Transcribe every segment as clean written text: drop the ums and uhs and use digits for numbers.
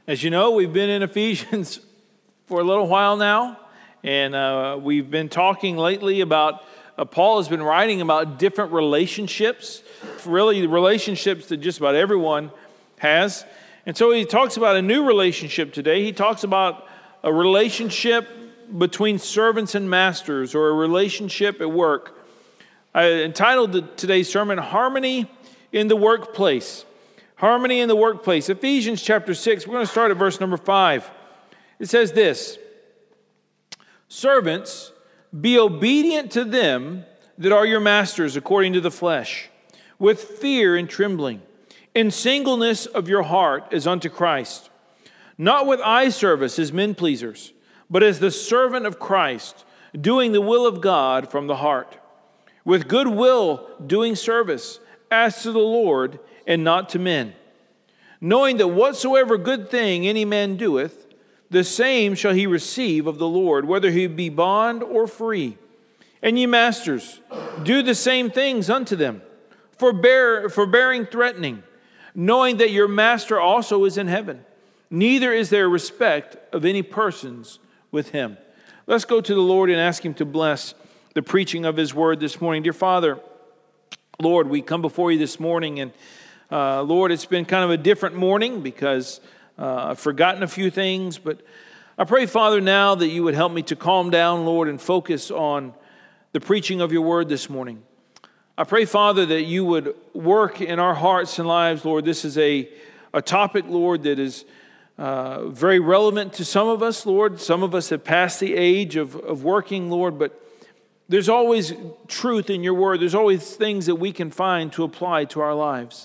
As you know, we've been in Ephesians for a little while now, and we've been talking lately about, Paul has been writing about different relationships, really relationships that just about everyone has. And so he talks about a new relationship today. He talks about a relationship between servants and masters, or a relationship at work. I entitled today's sermon, Harmony in the Workplace. Harmony in the workplace. Ephesians chapter 6, we're going to start at verse number 5. It says this: Servants, be obedient to them that are your masters according to the flesh, with fear and trembling, in singleness of your heart as unto Christ, not with eye service as men pleasers, but as the servant of Christ, doing the will of God from the heart, with good will doing service, as to the Lord and not to men, knowing that whatsoever good thing any man doeth, the same shall he receive of the Lord, whether he be bond or free. And ye masters, do the same things unto them, forbearing threatening, knowing that your master also is in heaven, neither is there respect of any persons with him. Let's go to the Lord and ask him to bless the preaching of his word this morning. Dear Father, Lord, we come before you this morning, and Lord, it's been kind of a different morning because I've forgotten a few things, but I pray, Father, now that you would help me to calm down, Lord, and focus on the preaching of your word this morning. I pray, Father, that you would work in our hearts and lives, Lord. This is a topic, Lord, that is very relevant to some of us, Lord. Some of us have passed the age of working, Lord, but there's always truth in your word. There's always things that we can find to apply to our lives.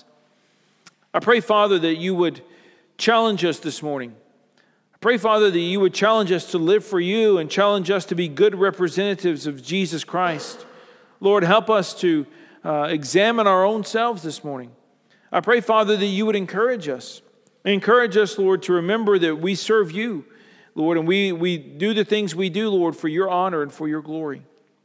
I pray, Father, that you would challenge us this morning. I pray, Father, that you would challenge us to live for you and challenge us to be good representatives of Jesus Christ. Lord, help us to examine our own selves this morning. I pray, Father, that you would encourage us. Encourage us, Lord, to remember that we serve you, Lord, and we do the things we do, Lord, for your honor and for your glory.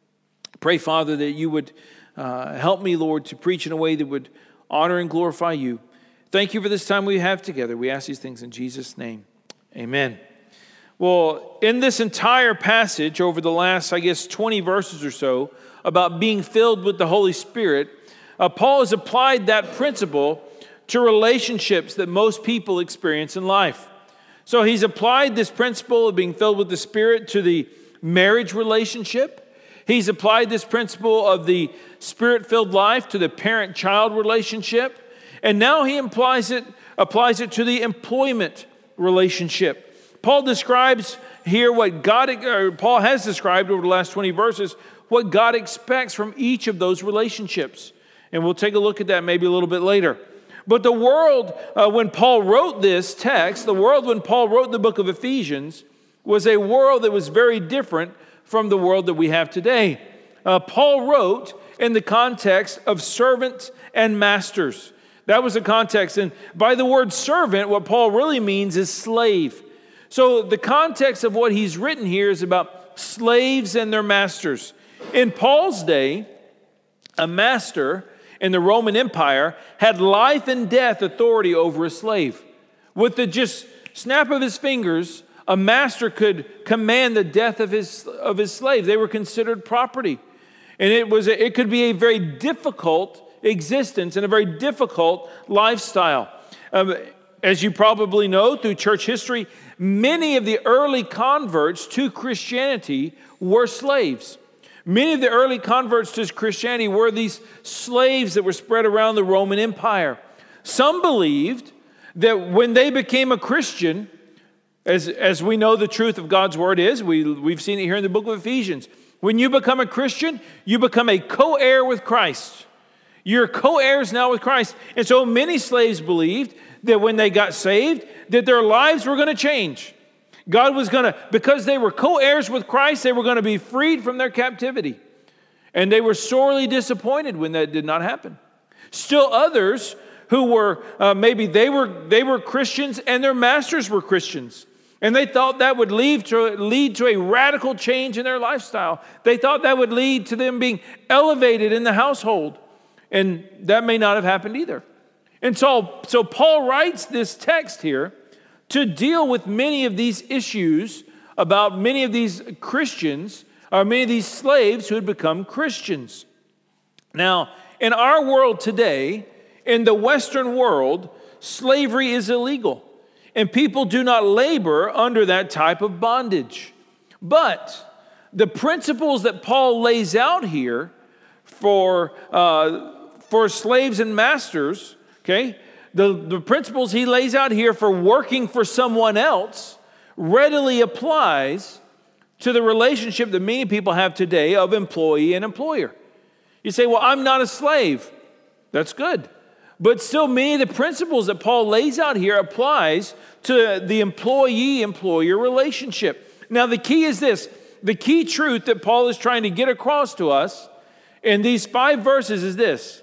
Pray, Father, that you would help me, Lord, to preach in a way that would honor and glorify you. Thank you for this time we have together. We ask these things in Jesus' name. Amen. Well, in this entire passage over the last, 20 verses or so about being filled with the Holy Spirit, Paul has applied that principle to relationships that most people experience in life. So he's applied this principle of being filled with the Spirit to the marriage relationship. He's applied this principle of the Spirit-filled life to the parent-child relationship. And now he applies it to the employment relationship. Paul describes here Paul has described over the last 20 verses what God expects from each of those relationships. And we'll take a look at that maybe a little bit later. But the world, when Paul wrote this text, when Paul wrote the book of Ephesians, was a world that was very different from the world that we have today. Paul wrote in the context of servants and masters. That was the context. And by the word servant, what Paul really means is slave. So the context of what he's written here is about slaves and their masters. In Paul's day, a master in the Roman Empire had life and death authority over a slave. With the just snap of his fingers, a master could command the death of his slave. They were considered property. And it could be a very difficult existence and a very difficult lifestyle. As you probably know, through church history, many of the early converts to Christianity were slaves. Many of the early converts to Christianity were these slaves that were spread around the Roman Empire. Some believed that when they became a Christian, as we know the truth of God's word is, we've seen it here in the book of Ephesians. When you become a Christian, you become a co-heir with Christ. You're co-heirs now with Christ. And so many slaves believed that when they got saved, that their lives were going to change. God was going to, because they were co-heirs with Christ, they were going to be freed from their captivity. And they were sorely disappointed when that did not happen. Still others who were, maybe they were Christians and their masters were Christians. And they thought that would lead to a radical change in their lifestyle. They thought that would lead to them being elevated in the household. And that may not have happened either. And so Paul writes this text here to deal with many of these issues about many of these Christians, or many of these slaves who had become Christians. Now, in our world today, in the Western world, slavery is illegal, and people do not labor under that type of bondage. But the principles that Paul lays out here for slaves and masters, okay, the principles he lays out here for working for someone else readily applies to the relationship that many people have today of employee and employer. You say, well, I'm not a slave. That's good. But still, many of the principles that Paul lays out here applies to the employee-employer relationship. Now, the key is this. The key truth that Paul is trying to get across to us in these 5 verses is this.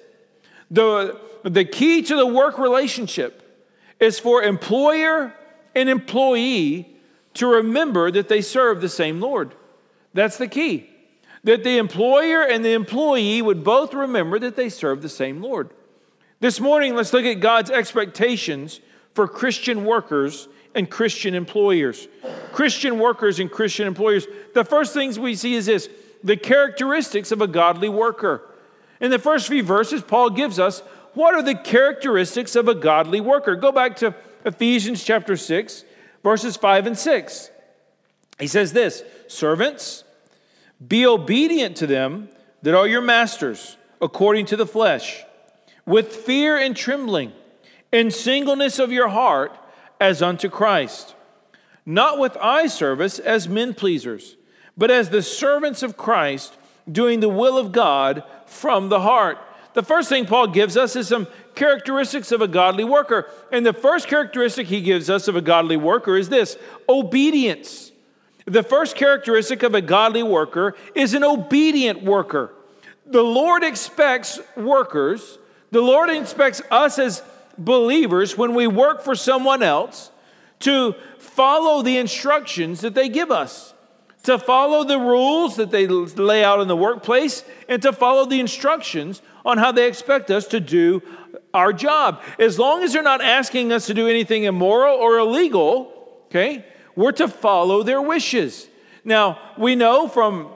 The key to the work relationship is for employer and employee to remember that they serve the same Lord. That's the key. That the employer and the employee would both remember that they serve the same Lord. This morning, let's look at God's expectations for Christian workers and Christian employers. Christian workers and Christian employers. The first things we see is this, the characteristics of a godly worker. In the first few verses, Paul gives us what are the characteristics of a godly worker. Go back to Ephesians chapter 6, verses 5 and 6. He says this, servants, be obedient to them that are your masters, according to the flesh, with fear and trembling, in singleness of your heart, as unto Christ, not with eye service as men pleasers, but as the servants of Christ, doing the will of God from the heart. The first thing Paul gives us is some characteristics of a godly worker. And the first characteristic he gives us of a godly worker is this, obedience. The first characteristic of a godly worker is an obedient worker. The Lord expects workers, the Lord expects us as believers, when we work for someone else, to follow the instructions that they give us, to follow the rules that they lay out in the workplace, and to follow the instructions on how they expect us to do our job. As long as they're not asking us to do anything immoral or illegal, okay, we're to follow their wishes. Now, we know from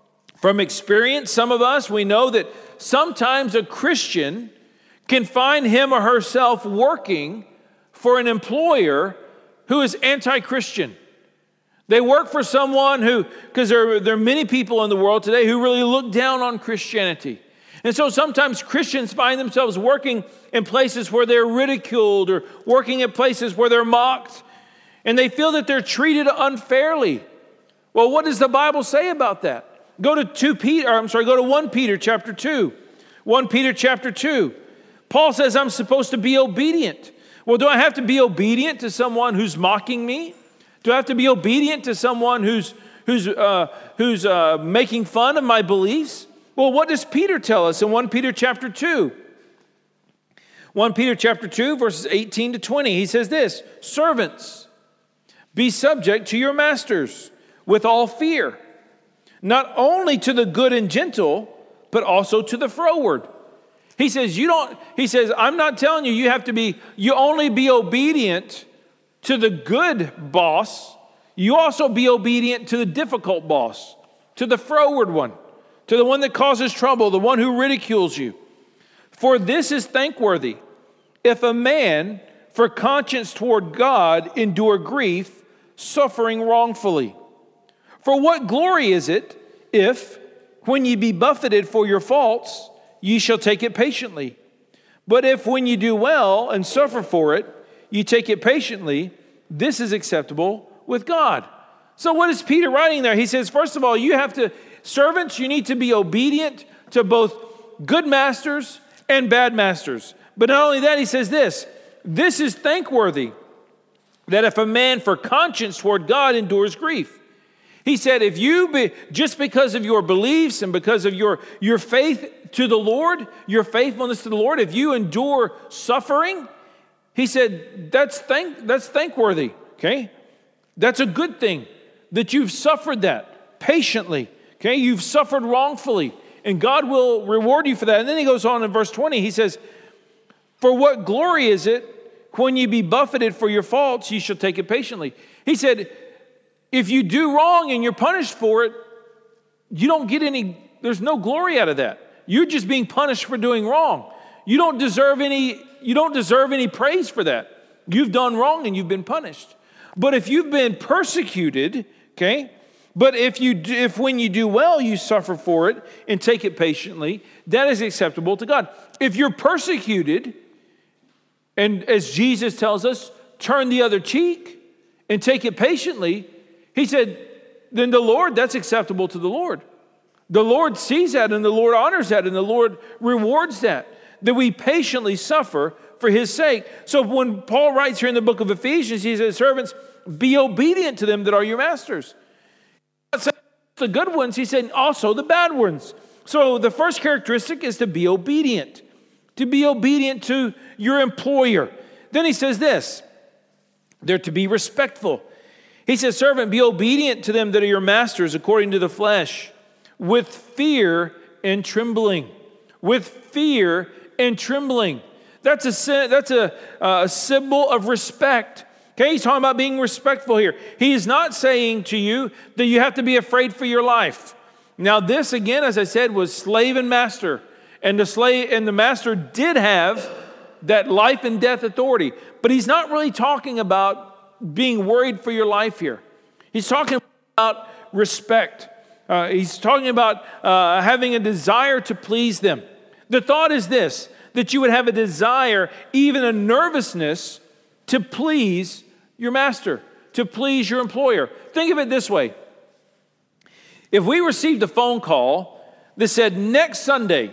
experience, some of us, we know that sometimes a Christian can find him or herself working for an employer who is anti-Christian. They work for someone who, because there are many people in the world today who really look down on Christianity. And so sometimes Christians find themselves working in places where they're ridiculed or working at places where they're mocked, and they feel that they're treated unfairly. Well, what does the Bible say about that? Go to 1 Peter chapter 2. 1 Peter chapter 2. Paul says I'm supposed to be obedient. Well, do I have to be obedient to someone who's mocking me? Do I have to be obedient to someone who's making fun of my beliefs? Well, what does Peter tell us in 1 Peter chapter 2? 1 Peter chapter 2, verses 18 to 20. He says this, servants, be subject to your masters with all fear, not only to the good and gentle, but also to the froward. He says, I'm not telling you, you only be obedient to the good boss. You also be obedient to the difficult boss, to the froward one, to the one that causes trouble, the one who ridicules you. For this is thankworthy, if a man for conscience toward God endure grief, suffering wrongfully. For what glory is it, if, when ye be buffeted for your faults, ye shall take it patiently? But if when you do well and suffer for it, you take it patiently, this is acceptable with God. So what is Peter writing there? He says, first of all, servants, you need to be obedient to both good masters and bad masters. But not only that, he says this is thankworthy, that if a man for conscience toward God endures grief. He said, just because of your beliefs and because of your faith to the Lord, your faithfulness to the Lord, if you endure suffering, he said, that's thankworthy, okay? That's a good thing that you've suffered that patiently, okay? You've suffered wrongfully, and God will reward you for that. And then he goes on in verse 20, he says, for what glory is it When you be buffeted for your faults, ye shall take it patiently. He said, if you do wrong and you're punished for it, you don't get there's no glory out of that. You're just being punished for doing wrong. You don't deserve any praise for that. You've done wrong and you've been punished. But if you've been persecuted, okay, but if when you do well, you suffer for it and take it patiently, that is acceptable to God. If you're persecuted, and as Jesus tells us, turn the other cheek and take it patiently, he said, then that's acceptable to the Lord. The Lord sees that and the Lord honors that and the Lord rewards that we patiently suffer for his sake. So when Paul writes here in the book of Ephesians, he says, servants, be obedient to them that are your masters. Not saying the good ones, he said also the bad ones. So the first characteristic is to be obedient to your employer. Then he says this, they're to be respectful. He says, servant, be obedient to them that are your masters according to the flesh, with fear and trembling. With fear and trembling. That's a symbol of respect. Okay, he's talking about being respectful here. He is not saying to you that you have to be afraid for your life. Now this, again, as I said, was slave and master. And the master did have that life and death authority. But he's not really talking about being worried for your life here. He's talking about respect. He's talking about having a desire to please them. The thought is this, that you would have a desire, even a nervousness, to please your master, to please your employer. Think of it this way. If we received a phone call that said next Sunday,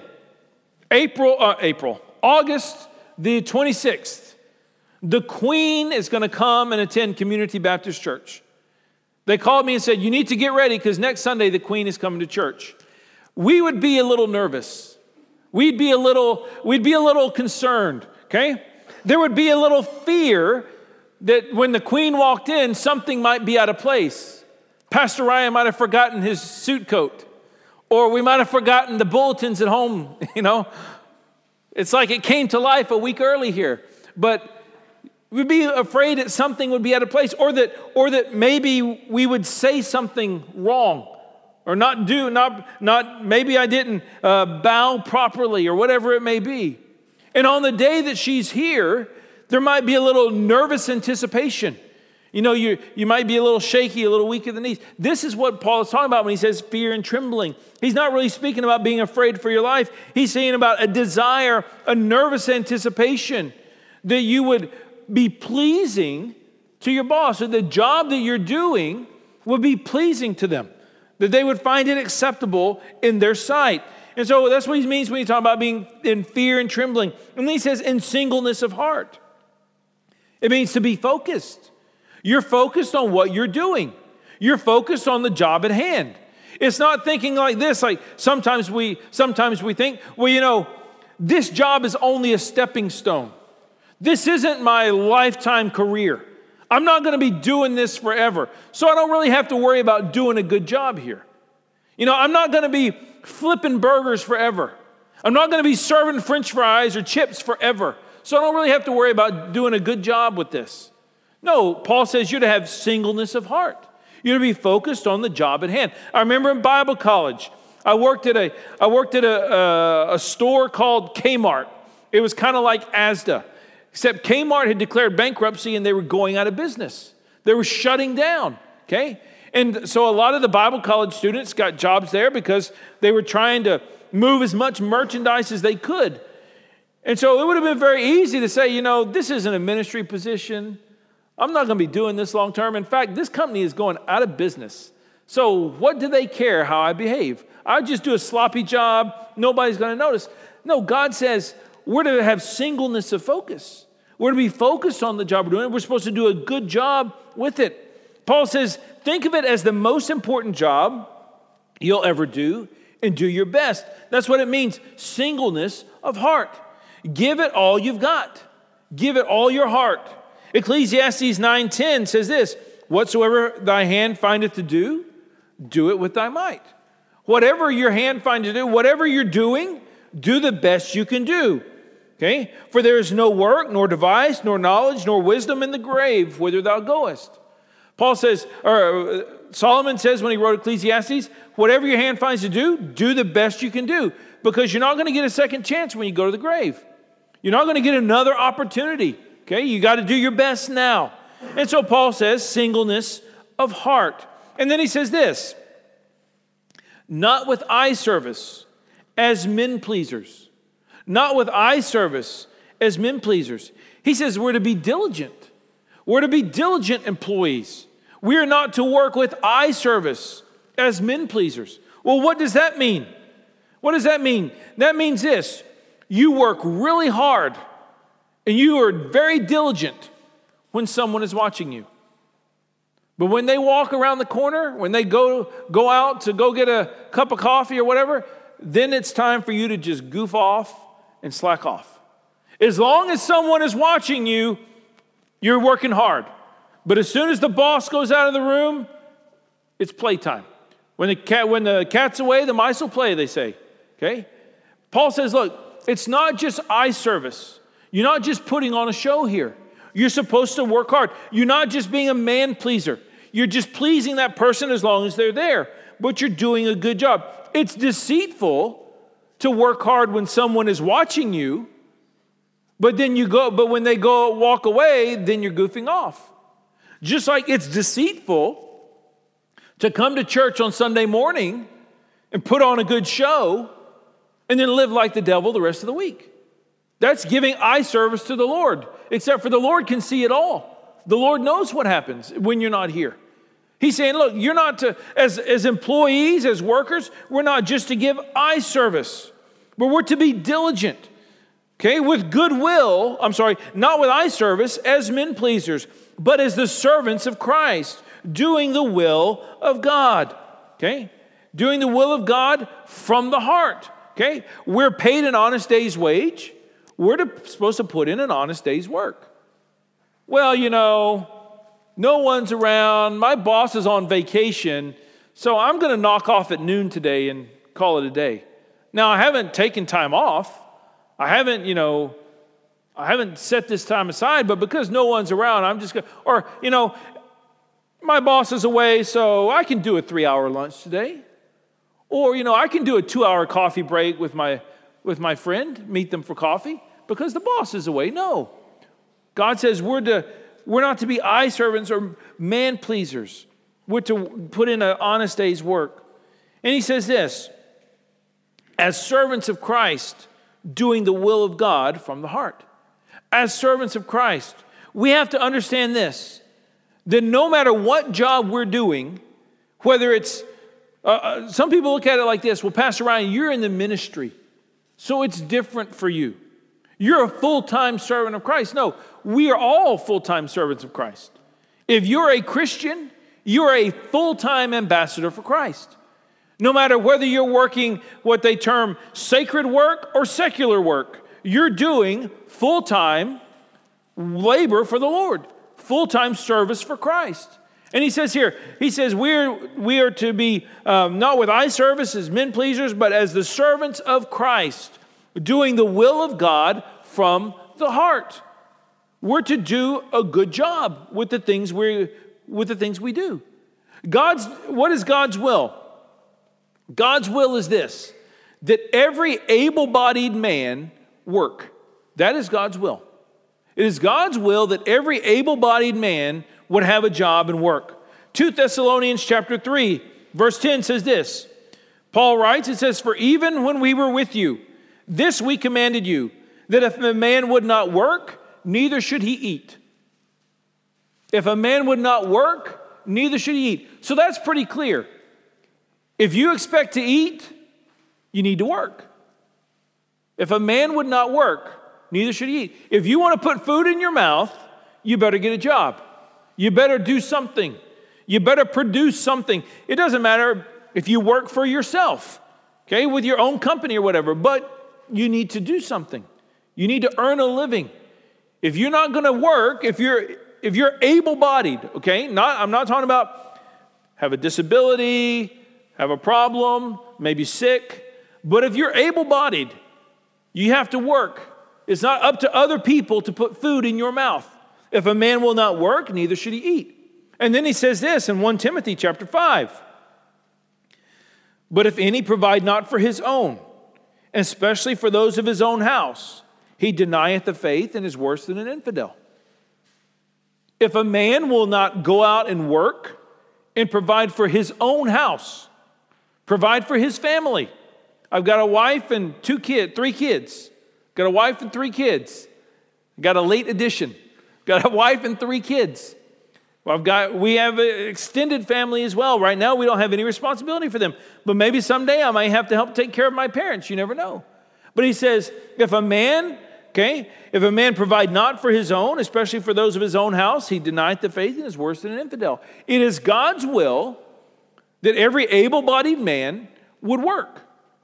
August the 26th, the Queen is going to come and attend Community Baptist Church. They called me and said, you need to get ready because next Sunday the Queen is coming to church. We would be a little nervous. We'd be a little concerned, okay? There would be a little fear that when the Queen walked in, something might be out of place. Pastor Ryan might have forgotten his suit coat, or we might have forgotten the bulletins at home, It's like it came to life a week early here. But we'd be afraid that something would be out of place, or that maybe we would say something wrong, or maybe I didn't bow properly, or whatever it may be. And on the day that she's here, there might be a little nervous anticipation. You might be a little shaky, a little weak in the knees. This is what Paul is talking about when he says fear and trembling. He's not really speaking about being afraid for your life. He's saying about a desire, a nervous anticipation that you would be pleasing to your boss, or the job that you're doing would be pleasing to them, that they would find it acceptable in their sight. And so that's what he means when he talks about being in fear and trembling. And then he says in singleness of heart. It means to be focused. You're focused on what you're doing. You're focused on the job at hand. It's not thinking like this, like sometimes we think, this job is only a stepping stone. This isn't my lifetime career. I'm not going to be doing this forever. So I don't really have to worry about doing a good job here. I'm not going to be flipping burgers forever. I'm not going to be serving French fries or chips forever. So I don't really have to worry about doing a good job with this. No, Paul says you're to have singleness of heart. You're to be focused on the job at hand. I remember in Bible college, I worked at a store called Kmart. It was kind of like Asda. Except Kmart had declared bankruptcy and they were going out of business. They were shutting down, okay? And so a lot of the Bible college students got jobs there because they were trying to move as much merchandise as they could. And so it would have been very easy to say, this isn't a ministry position. I'm not going to be doing this long term. In fact, this company is going out of business. So what do they care how I behave? I just do a sloppy job. Nobody's going to notice. No, God says we're to have singleness of focus. We're to be focused on the job we're doing. We're supposed to do a good job with it. Paul says, think of it as the most important job you'll ever do, and do your best. That's what it means, singleness of heart. Give it all you've got. Give it all your heart. Ecclesiastes 9:10 says this, whatsoever thy hand findeth to do, do it with thy might. Whatever your hand finds to do, whatever you're doing, do the best you can do. Okay? For there is no work, nor device, nor knowledge, nor wisdom in the grave, whither thou goest. Paul says, or Solomon says when he wrote Ecclesiastes, whatever your hand finds to do the best you can do. Because you're not going to get a second chance when you go to the grave. You're not going to get another opportunity. Okay? You got to do your best now. And so Paul says, singleness of heart. And then he says this, not with eye service as men pleasers. Not with eye service as men pleasers. He says we're to be diligent. We're to be diligent employees. We are not to work with eye service as men pleasers. Well, what does that mean? What does that mean? That means this. You work really hard and you are very diligent when someone is watching you. But when they walk around the corner, when they go out to go get a cup of coffee or whatever, then it's time for you to just goof off and slack off. As long as someone is watching you, you're working hard. But as soon as the boss goes out of the room, it's playtime. When the cat's away, the mice will play, they say. Okay? Paul says, look, it's not just eye service. You're not just putting on a show here. You're supposed to work hard. You're not just being a man pleaser. You're just pleasing that person as long as they're there. But you're doing a good job. It's deceitful to work hard when someone is watching you, but when they walk away, then you're goofing off. Just like it's deceitful to come to church on Sunday morning and put on a good show and then live like the devil the rest of the week. That's giving eye service to the Lord, except for the Lord can see it all. The Lord knows what happens when you're not here. He's saying, look, you're not to, as employees, as workers, we're not just to give eye service, but we're to be diligent, okay, with goodwill, not with eye service as men pleasers, but as the servants of Christ, doing the will of God, okay, doing the will of God from the heart, okay. We're paid an honest day's wage. We're supposed to put in an honest day's work. Well, no one's around. My boss is on vacation, so I'm going to knock off at noon today and call it a day. Now, I haven't taken time off. I haven't set this time aside, but because no one's around, I'm just going to, my boss is away, so I can do a 3-hour lunch today. Or, I can do a 2-hour coffee break with my friend, meet them for coffee, because the boss is away. No. God says we're not to be eye servants or man pleasers. We're to put in an honest day's work. And he says this, as servants of Christ, doing the will of God from the heart. As servants of Christ, we have to understand this, that no matter what job we're doing, whether it's, some people look at it like this, well, Pastor Ryan, you're in the ministry, so it's different for you. You're a full-time servant of Christ. No, we are all full-time servants of Christ. If you're a Christian, you're a full-time ambassador for Christ. No matter whether you're working what they term sacred work or secular work, you're doing full-time labor for the Lord, full-time service for Christ. And he says here, we are to be not with eye service as men pleasers, but as the servants of Christ, doing the will of God from the heart. We're to do a good job with the things we do. What is God's will? God's will is this, that every able-bodied man work. That is God's will. It is God's will that every able-bodied man would have a job and work. 2 Thessalonians chapter 3, verse 10 says this. Paul writes, it says, for even when we were with you, this we commanded you, that if a man would not work, neither should he eat. If a man would not work, neither should he eat. So that's pretty clear. If you expect to eat, you need to work. If a man would not work, neither should he eat. If you want to put food in your mouth, you better get a job. You better do something. You better produce something. It doesn't matter if you work for yourself, okay, with your own company or whatever, but you need to do something. You need to earn a living. If you're not going to work, if you're able-bodied, okay, I'm not talking about have a disability, have a problem, maybe sick, but if you're able-bodied, you have to work. It's not up to other people to put food in your mouth. If a man will not work, neither should he eat. And then he says this in 1 Timothy chapter 5. But if any provide not for his own, especially for those of his own house, he denieth the faith and is worse than an infidel. If a man will not go out and work and provide for his own house, provide for his family. I've got a wife and 3 kids. Got a wife and 3 kids. Got a late addition. Got a wife and 3 kids. We have an extended family as well. Right now, we don't have any responsibility for them. But maybe someday I might have to help take care of my parents. You never know. But he says, if a man provide not for his own, especially for those of his own house, he denieth the faith and is worse than an infidel. It is God's will that every able-bodied man would work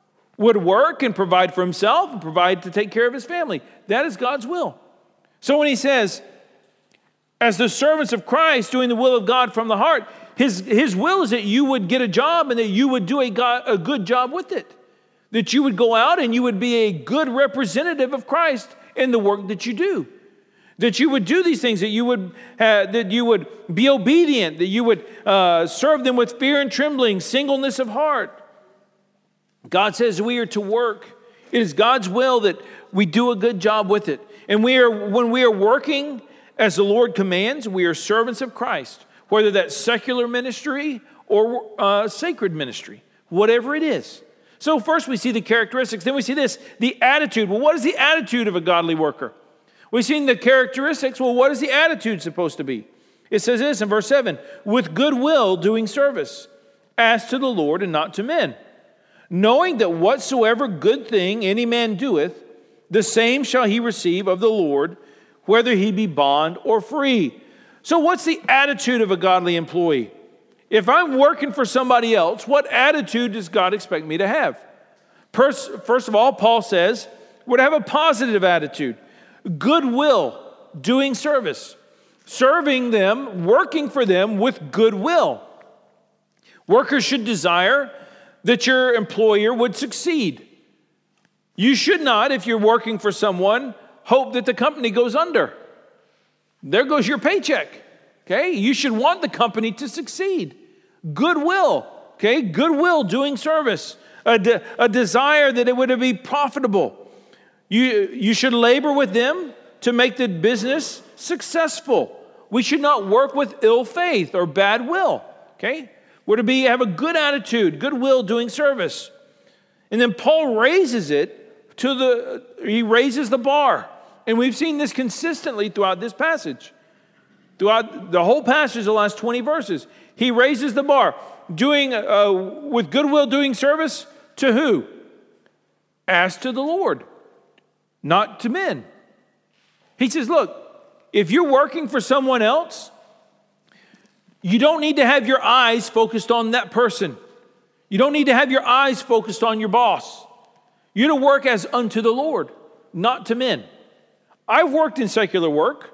and provide for himself and provide to take care of his family. That is God's will. So when he says, as the servants of Christ doing the will of God from the heart, his will is that you would get a job and that you would do a good job with it. That you would go out and you would be a good representative of Christ in the work that you do. That you would do these things, that you would be obedient, that you would serve them with fear and trembling, singleness of heart. God says we are to work. It is God's will that we do a good job with it. And when we are working as the Lord commands, we are servants of Christ, whether that's secular ministry or sacred ministry, whatever it is. So first we see the characteristics, then we see this, the attitude. Well, what is the attitude of a godly worker? We've seen the characteristics. Well, what is the attitude supposed to be? It says this in verse 7, with good will doing service, as to the Lord and not to men, knowing that whatsoever good thing any man doeth, the same shall he receive of the Lord, whether he be bond or free. So what's the attitude of a godly employee? If I'm working for somebody else, what attitude does God expect me to have? First of all, Paul says, would have a positive attitude. Goodwill, doing service. Serving them, working for them with goodwill. Workers should desire that your employer would succeed. You should not, if you're working for someone, hope that the company goes under. There goes your paycheck. Okay? You should want the company to succeed. Goodwill. Okay? Goodwill, doing service. A desire that it would be profitable. You should labor with them to make the business successful. We should not work with ill faith or bad will. Okay? We're to have a good attitude, goodwill, doing service. And then Paul raises it he raises the bar. And we've seen this consistently throughout this passage. Throughout the whole passage, the last 20 verses. He raises the bar. With goodwill doing service to who? As to the Lord, not to men. He says, look, if you're working for someone else, you don't need to have your eyes focused on that person. You don't need to have your eyes focused on your boss. You're to work as unto the Lord, not to men. I've worked in secular work.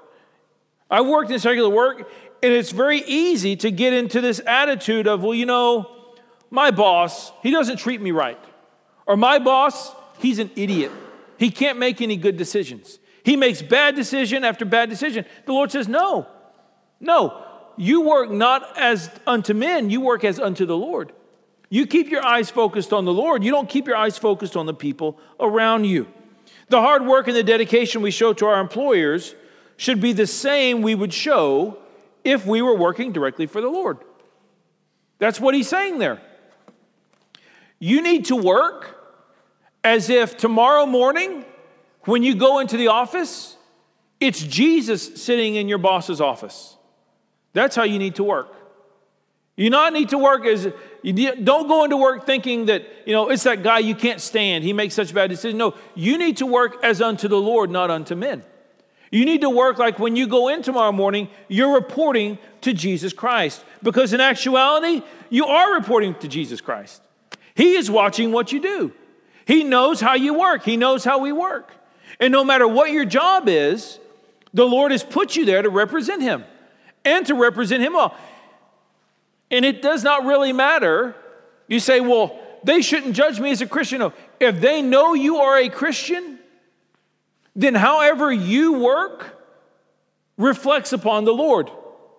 And it's very easy to get into this attitude of, my boss, he doesn't treat me right. Or my boss, he's an idiot. He can't make any good decisions. He makes bad decision after bad decision. The Lord says, no. You work not as unto men, you work as unto the Lord. You keep your eyes focused on the Lord. You don't keep your eyes focused on the people around you. The hard work and the dedication we show to our employers should be the same we would show if we were working directly for the Lord. That's what he's saying there. You need to work as if tomorrow morning, when you go into the office, it's Jesus sitting in your boss's office. That's how you need to work. You not need to work don't go into work thinking that, it's that guy you can't stand. He makes such bad decisions. No, you need to work as unto the Lord, not unto men. You need to work like when you go in tomorrow morning, you're reporting to Jesus Christ. Because in actuality, you are reporting to Jesus Christ. He is watching what you do. He knows how you work. He knows how we work. And no matter what your job is, the Lord has put you there to represent Him and to represent Him well. And it does not really matter. You say, well, they shouldn't judge me as a Christian. No. If they know you are a Christian, then however you work reflects upon the Lord.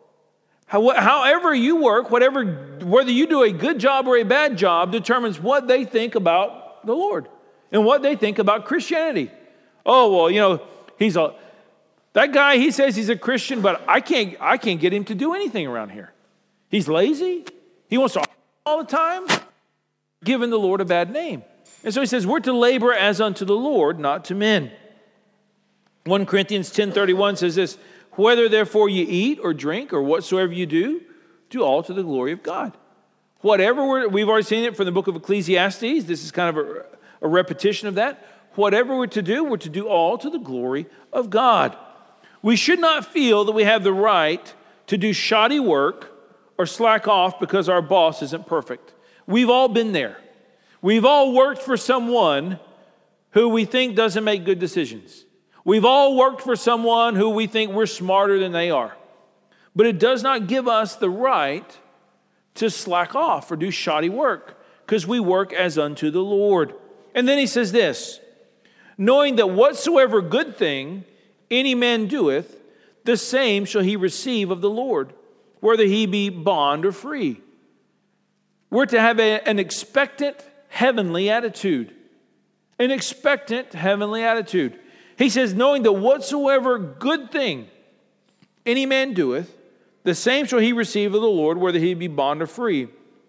However you work, whether you do a good job or a bad job, determines what they think about the Lord and what they think about Christianity. Oh, well, that guy, he says he's a Christian, but I can't get him to do anything around here. He's lazy. He wants to argue all the time, giving the Lord a bad name. And so he says, we're to labor as unto the Lord, not to men. 1 Corinthians 10:31 says this, whether therefore you eat or drink or whatsoever you do all to the glory of God. We've already seen it from the book of Ecclesiastes. This is kind of a repetition of that. Whatever we're to do all to the glory of God. We should not feel that we have the right to do shoddy work or slack off because our boss isn't perfect. We've all been there. We've all worked for someone who we think doesn't make good decisions. We've all worked for someone who we think we're smarter than they are. But it does not give us the right to slack off or do shoddy work because we work as unto the Lord. And then he says this, knowing that whatsoever good thing any man doeth, the same shall he receive of the Lord, whether he be bond or free. We're to have an expectant heavenly attitude. An expectant heavenly attitude. He says, knowing that whatsoever good thing any man doeth, the same shall he receive of the Lord, whether he be bond or free.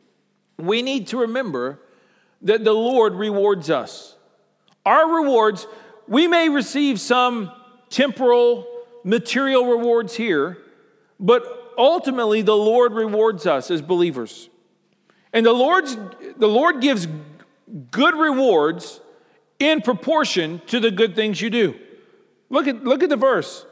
We need to remember that the Lord rewards us. Our rewards, we may receive some temporal, material rewards here, but ultimately the Lord rewards us as believers. And the Lord gives good rewards in proportion to the good things you do. Look at the verse.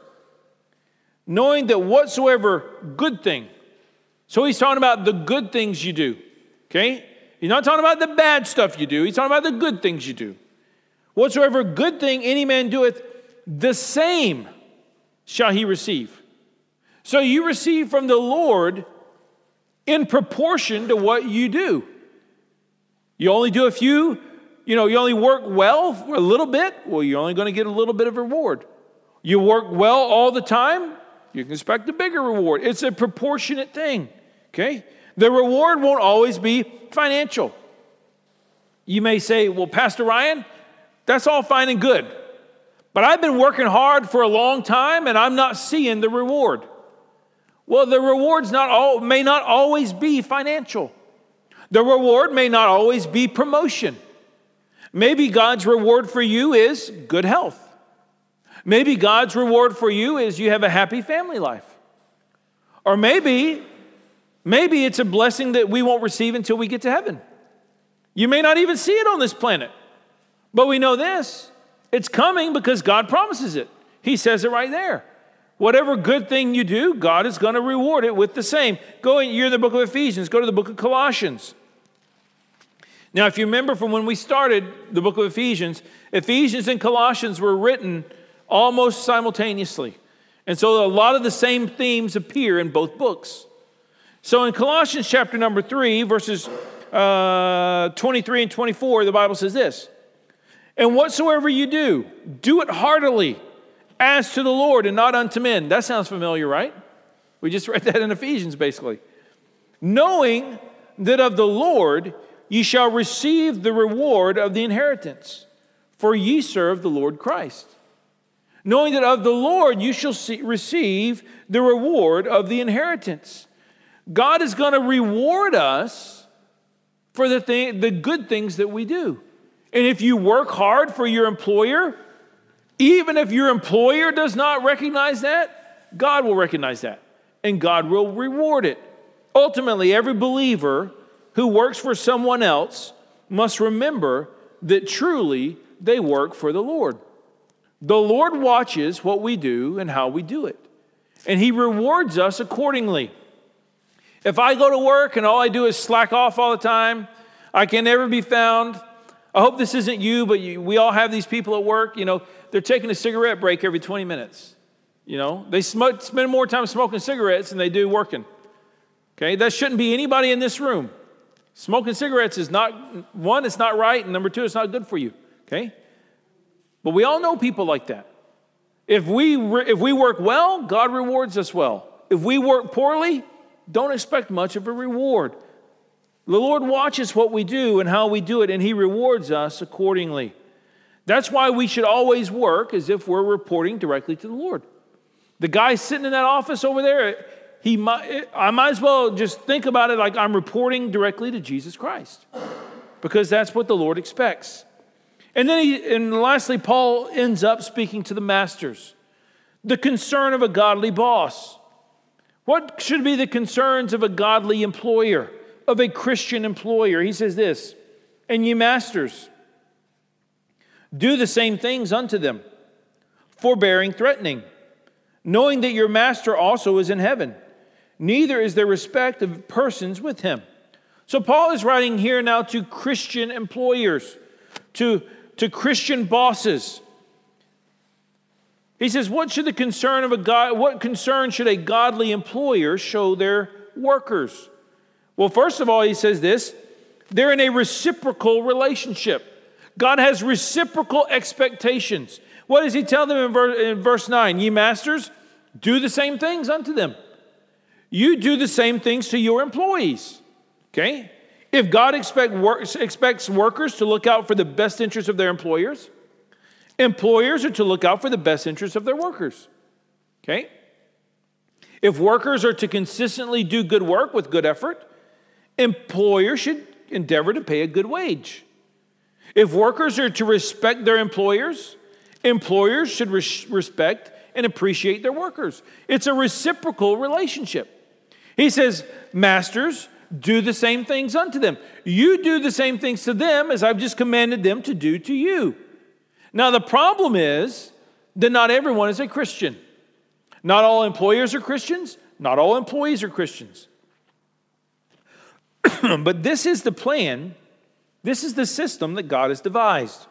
Knowing that whatsoever good thing. So he's talking about the good things you do. Okay? He's not talking about the bad stuff you do. He's talking about the good things you do. Whatsoever good thing any man doeth, the same shall he receive. So you receive from the Lord in proportion to what you do. You only do a few, you only work well for a little bit, well, you're only going to get a little bit of reward. You work well all the time, you can expect a bigger reward. It's a proportionate thing, okay? The reward won't always be financial. You may say, well, Pastor Ryan, that's all fine and good, but I've been working hard for a long time and I'm not seeing the reward. Well, the rewards may not always be financial. The reward may not always be promotion. Maybe God's reward for you is good health. Maybe God's reward for you is you have a happy family life. Or maybe it's a blessing that we won't receive until we get to heaven. You may not even see it on this planet. But we know this. It's coming because God promises it. He says it right there. Whatever good thing you do, God is going to reward it with the same. You're in the book of Ephesians. Go to the book of Colossians. Now, if you remember from when we started the book of Ephesians and Colossians were written almost simultaneously. And so a lot of the same themes appear in both books. So in Colossians chapter number 3, verses 23 and 24, the Bible says this, and whatsoever you do it heartily, as to the Lord and not unto men. That sounds familiar, right? We just read that in Ephesians, basically. Knowing that of the Lord ye shall receive the reward of the inheritance, for ye serve the Lord Christ. Knowing that of the Lord you shall receive the reward of the inheritance. God is going to reward us for the good things that we do. And if you work hard for your employer, even if your employer does not recognize that, God will recognize that. And God will reward it. Ultimately, every believer who works for someone else must remember that truly they work for the Lord. The Lord watches what we do and how we do it. And He rewards us accordingly. If I go to work and all I do is slack off all the time, I can never be found. I hope this isn't you, but we all have these people at work, they're taking a cigarette break every 20 minutes. They spend more time smoking cigarettes than they do working. Okay, that shouldn't be anybody in this room. Smoking cigarettes is not, one, it's not right, and number two, it's not good for you. Okay? But we all know people like that. If we work well, God rewards us well. If we work poorly, don't expect much of a reward. The Lord watches what we do and how we do it, and He rewards us accordingly. That's why we should always work as if we're reporting directly to the Lord. The guy sitting in that office over there, I might as well just think about it like I'm reporting directly to Jesus Christ, because that's what the Lord expects. And then lastly, Paul ends up speaking to the masters. The concern of a godly boss. What should be the concerns of a godly employer, of a Christian employer? He says this, "And ye masters, do the same things unto them, forbearing threatening, knowing that your master also is in heaven. Neither is there respect of persons with him." So Paul is writing here now to Christian employers, to Christian bosses. He says, what concern should a godly employer show their workers? Well, first of all, he says this, they're in a reciprocal relationship. God has reciprocal expectations. What does he tell them in verse 9? Ye masters, do the same things unto them. You do the same things to your employees. Okay? If God expects workers to look out for the best interests of their employers, employers are to look out for the best interests of their workers. Okay? If workers are to consistently do good work with good effort, employers should endeavor to pay a good wage. If workers are to respect their employers, employers should respect and appreciate their workers. It's a reciprocal relationship. He says, masters, do the same things unto them. You do the same things to them as I've just commanded them to do to you. Now, the problem is that not everyone is a Christian. Not all employers are Christians. Not all employees are Christians. But this is the plan. This is the system that God has devised.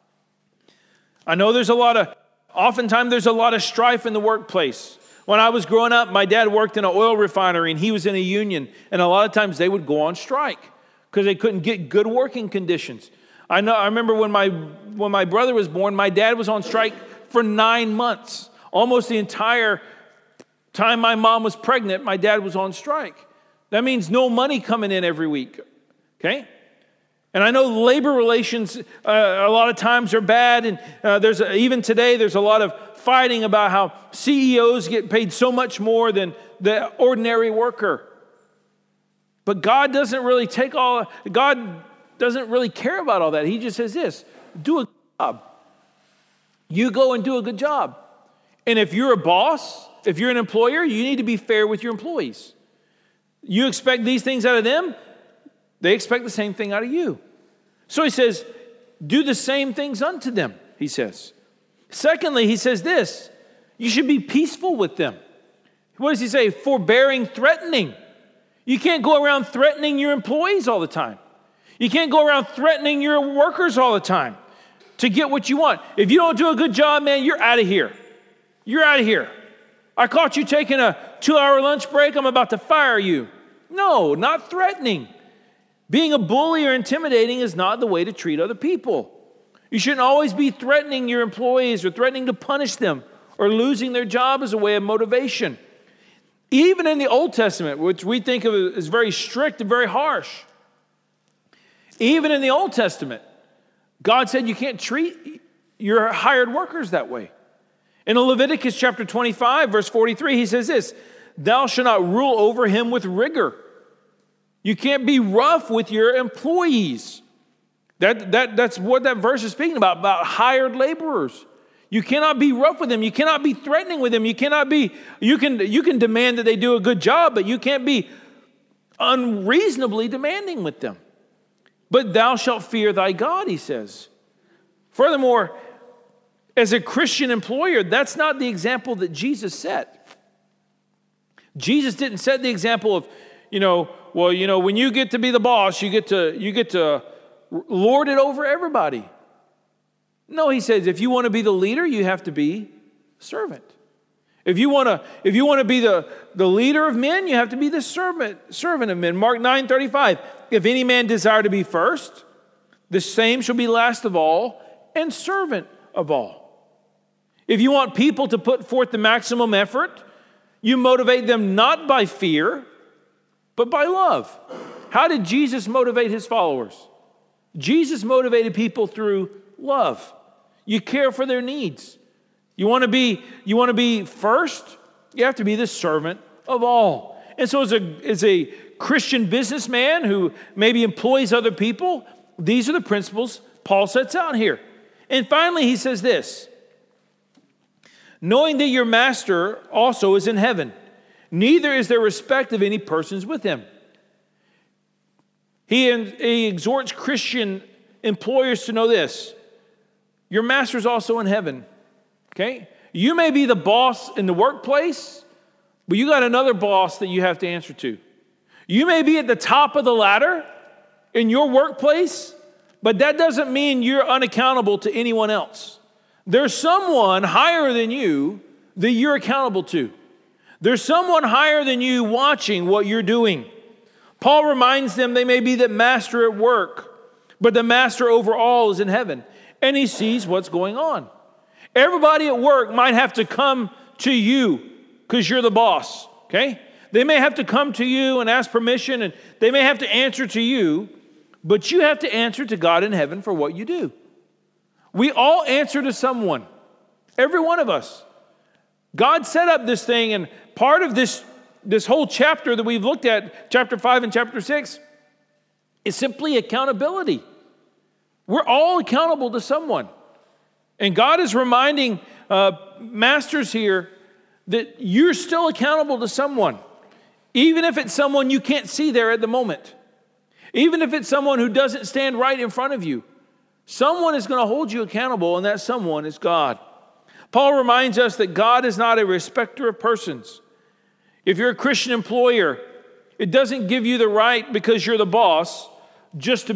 I know oftentimes there's a lot of strife in the workplace. When I was growing up, my dad worked in an oil refinery and he was in a union. And a lot of times they would go on strike because they couldn't get good working conditions. I remember when my brother was born, my dad was on strike for 9 months. Almost the entire time my mom was pregnant, my dad was on strike. That means no money coming in every week. Okay? And I know labor relations a lot of times are bad. And even today, there's a lot of fighting about how CEOs get paid so much more than the ordinary worker. But God doesn't really God doesn't really care about all that. He just says this, do a good job. You go and do a good job. And if you're a boss, if you're an employer, you need to be fair with your employees. You expect these things out of them, they expect the same thing out of you. So he says, do the same things unto them, he says. Secondly, he says this, you should be peaceful with them. What does he say? Forbearing, threatening. You can't go around threatening your employees all the time. You can't go around threatening your workers all the time to get what you want. If you don't do a good job, man, you're out of here. You're out of here. I caught you taking a 2-hour lunch break. I'm about to fire you. No, not threatening. Being a bully or intimidating is not the way to treat other people. You shouldn't always be threatening your employees or threatening to punish them or losing their job as a way of motivation. Even in the Old Testament, which we think of as very strict and very harsh, even in the Old Testament, God said you can't treat your hired workers that way. In Leviticus chapter 25, verse 43, he says this, thou shalt not rule over him with rigor. You can't be rough with your employees. That's what that verse is speaking about hired laborers. You cannot be rough with them. You cannot be threatening with them. You can demand that they do a good job, but you can't be unreasonably demanding with them. But thou shalt fear thy God, he says. Furthermore, as a Christian employer, that's not the example that Jesus set. Jesus didn't set the example of, when you get to be the boss, you get to lord it over everybody. No, he says, if you want to be the leader, you have to be a servant. If you want to be the leader of men, you have to be the servant of men. Mark 9:35. If any man desire to be first, the same shall be last of all and servant of all. If you want people to put forth the maximum effort, you motivate them not by fear, but by love. How did Jesus motivate his followers? Jesus motivated people through love. You care for their needs. You want to be first? You have to be the servant of all. And so as a Christian businessman who maybe employs other people, these are the principles Paul sets out here. And finally, he says this: knowing that your master also is in heaven, neither is there respect of any persons with him. He exhorts Christian employers to know this: your master is also in heaven. Okay? You may be the boss in the workplace, but you got another boss that you have to answer to. You may be at the top of the ladder in your workplace, but that doesn't mean you're unaccountable to anyone else. There's someone higher than you that you're accountable to. There's someone higher than you watching what you're doing. Paul reminds them they may be the master at work, but the master over all is in heaven, and he sees what's going on. Everybody at work might have to come to you because you're the boss, okay? They may have to come to you and ask permission, and they may have to answer to you, but you have to answer to God in heaven for what you do. We all answer to someone, every one of us. God set up this thing, and part of this whole chapter that we've looked at, chapter 5 and chapter 6, is simply accountability. We're all accountable to someone. And God is reminding masters here that you're still accountable to someone, even if it's someone you can't see there at the moment. Even if it's someone who doesn't stand right in front of you. Someone is going to hold you accountable, and that someone is God. Paul reminds us that God is not a respecter of persons. If you're a Christian employer, it doesn't give you the right because you're the boss just to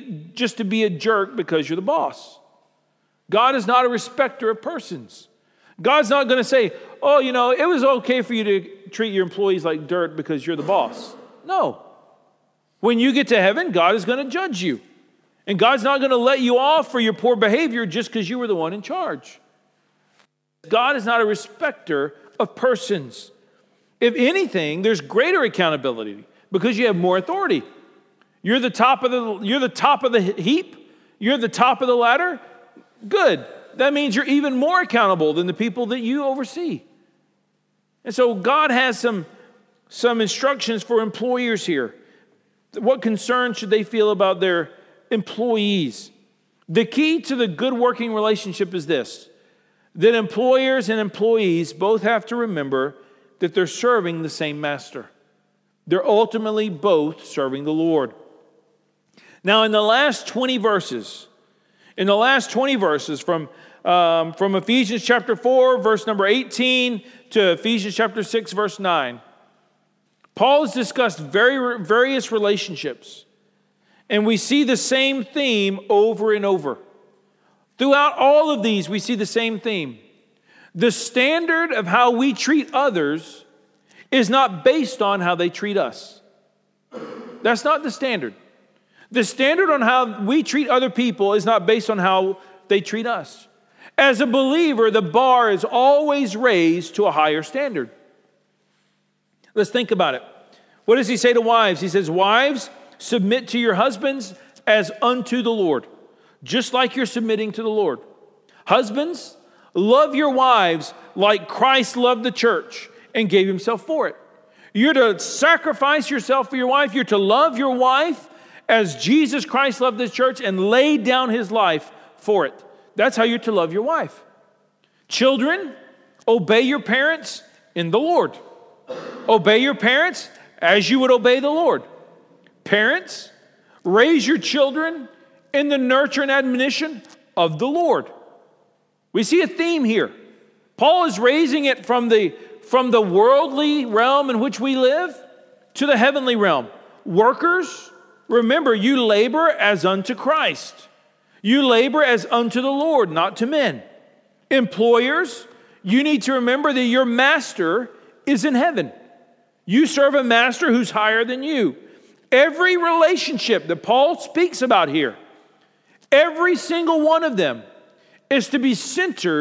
be a jerk because you're the boss. God is not a respecter of persons. God's not going to say, oh, it was okay for you to treat your employees like dirt because you're the boss. No. When you get to heaven, God is going to judge you. And God's not going to let you off for your poor behavior just because you were the one in charge. God is not a respecter of persons. If anything, there's greater accountability because you have more authority. You're the top of the heap. You're the top of the ladder. Good. That means you're even more accountable than the people that you oversee. And so God has some instructions for employers here. What concern should they feel about their employees? The key to the good working relationship is this: that employers and employees both have to remember that they're serving the same master. They're ultimately both serving the Lord. Now, in the last 20 verses from Ephesians chapter 4, verse number 18 to Ephesians chapter 6, verse 9, Paul has discussed various relationships, and we see the same theme over and over. Throughout all of these, we see the same theme. The standard of how we treat others is not based on how they treat us. That's not the standard. The standard on how we treat other people is not based on how they treat us. As a believer, the bar is always raised to a higher standard. Let's think about it. What does he say to wives? He says, wives, submit to your husbands as unto the Lord, just like you're submitting to the Lord. Husbands, love your wives like Christ loved the church and gave himself for it. You're to sacrifice yourself for your wife. You're to love your wife as Jesus Christ loved the church and laid down his life for it. That's how you're to love your wife. Children, obey your parents in the Lord. Obey your parents as you would obey the Lord. Parents, raise your children in the nurture and admonition of the Lord. We see a theme here. Paul is raising it from the worldly realm in which we live to the heavenly realm. Workers, remember, you labor as unto Christ. You labor as unto the Lord, not to men. Employers, you need to remember that your master is in heaven. You serve a master who's higher than you. Every relationship that Paul speaks about here, every single one of them is to be centered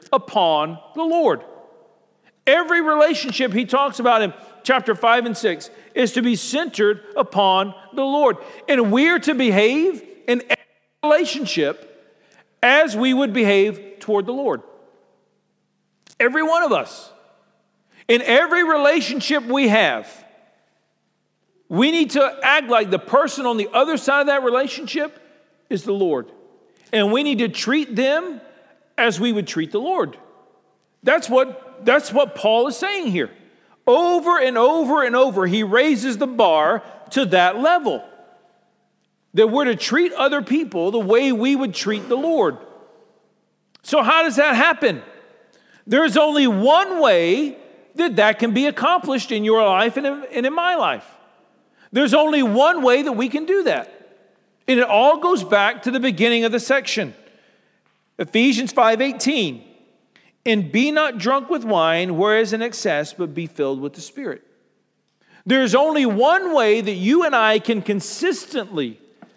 upon the Lord. Every relationship he talks about in chapter 5 and 6 is to be centered upon the Lord. And we're to behave in every relationship as we would behave toward the Lord. Every one of us. In every relationship we have, we need to act like the person on the other side of that relationship is the Lord. And we need to treat them as we would treat the Lord. That's what Paul is saying here. Over and over and over, he raises the bar to that level. That we're to treat other people the way we would treat the Lord. So how does that happen? There's only one way that can be accomplished in your life and in my life. There's only one way that we can do that. And it all goes back to the beginning of the section. Ephesians 5:18. And be not drunk with wine, whereas in excess, but be filled with the Spirit. There's only one way that you and I can consistently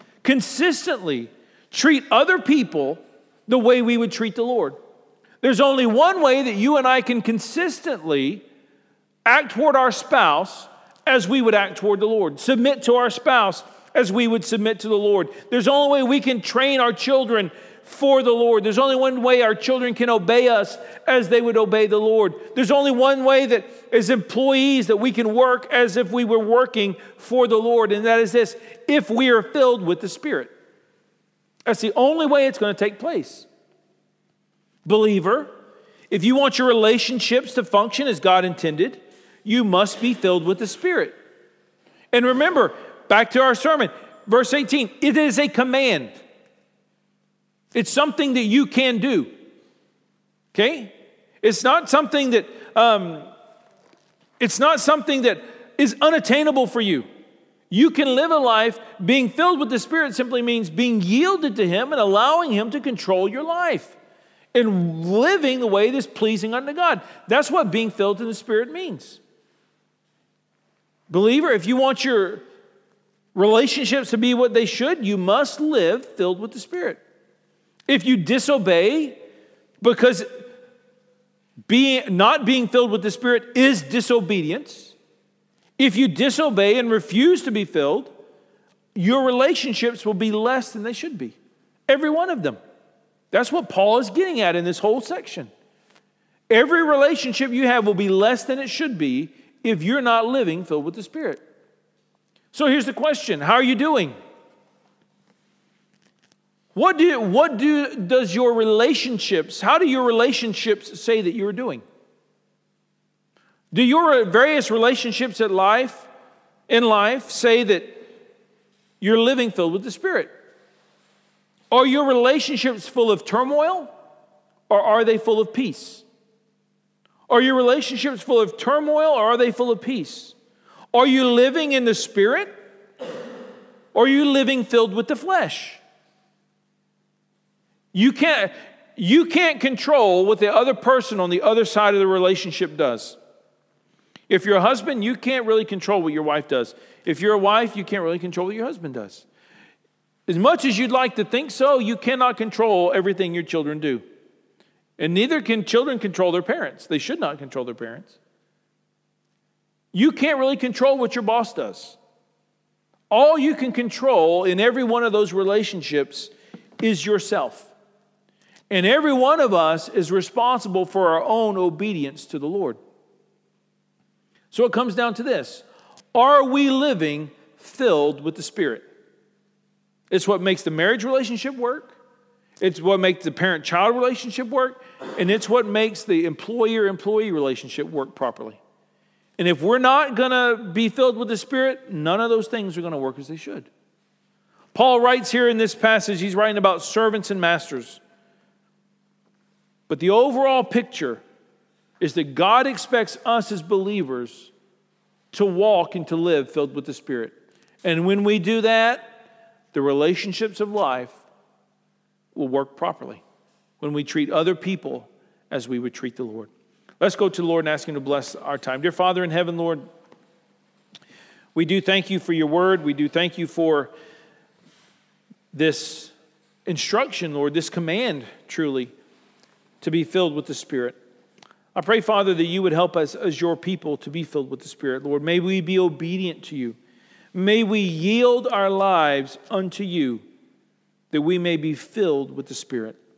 treat other people the way we would treat the Lord. There's only one way that you and I can consistently act toward our spouse as we would act toward the Lord. Submit to our spouse as we would submit to the Lord. There's only way we can train our children for the Lord. There's only one way our children can obey us as they would obey the Lord. There's only one way that as employees that we can work as if we were working for the Lord, and that is this: if we are filled with the Spirit. That's the only way it's going to take place. Believer, if you want your relationships to function as God intended, you must be filled with the Spirit. And remember, back to our sermon, verse 18, it is a command. It's something that you can do. Okay? It's not something that is unattainable for you. You can live a life. Being filled with the Spirit simply means being yielded to Him and allowing Him to control your life and living the way that's pleasing unto God. That's what being filled in the Spirit means. Believer, if you want your relationships to be what they should, you must live filled with the Spirit. If you disobey, because not being filled with the Spirit is disobedience, if you disobey and refuse to be filled, your relationships will be less than they should be. Every one of them. That's what Paul is getting at in this whole section. Every relationship you have will be less than it should be if you're not living filled with the Spirit. So here's the question. How are you doing? How do your relationships say that you're doing? Do your various relationships in life say that you're living filled with the Spirit? Are your relationships full of turmoil, or are they full of peace? Are your relationships full of turmoil, or are they full of peace? Are you living in the Spirit, or are you living filled with the flesh? You can't control what the other person on the other side of the relationship does. If you're a husband, you can't really control what your wife does. If you're a wife, you can't really control what your husband does. As much as you'd like to think so, you cannot control everything your children do. And neither can children control their parents. They should not control their parents. You can't really control what your boss does. All you can control in every one of those relationships is yourself. And every one of us is responsible for our own obedience to the Lord. So it comes down to this. Are we living filled with the Spirit? It's what makes the marriage relationship work. It's what makes the parent-child relationship work. And it's what makes the employer-employee relationship work properly. And if we're not going to be filled with the Spirit, none of those things are going to work as they should. Paul writes here in this passage, he's writing about servants and masters. But the overall picture is that God expects us as believers to walk and to live filled with the Spirit. And when we do that, the relationships of life will work properly when we treat other people as we would treat the Lord. Let's go to the Lord and ask Him to bless our time. Dear Father in heaven, Lord, we do thank You for Your word. We do thank You for this instruction, Lord, this command, truly, to be filled with the Spirit. I pray, Father, that you would help us as your people to be filled with the Spirit. Lord, may we be obedient to you. May we yield our lives unto you, that we may be filled with the Spirit.